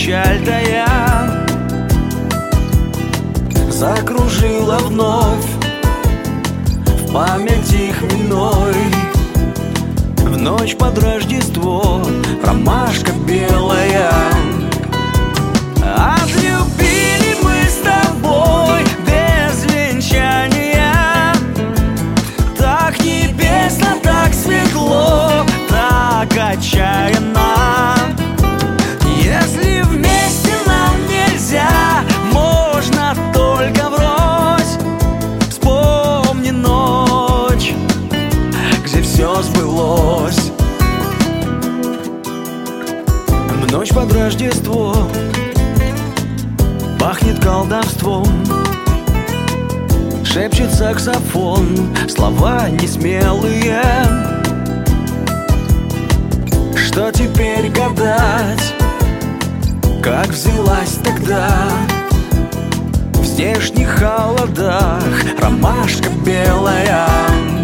печаль тая, закружила вновь в памяти хмельной. В ночь под Рождество ромашка белая. Отлюбили мы с тобой без венчания, так небесно, так светло, так отчаянно. Если вместе нам нельзя, можно только врозь. Вспомни ночь, где все сбылось. В ночь под Рождество пахнет колдовством, шепчет саксофон слова несмелые. Что теперь гадать, как взялась тогда в здешних холодах ромашка белая.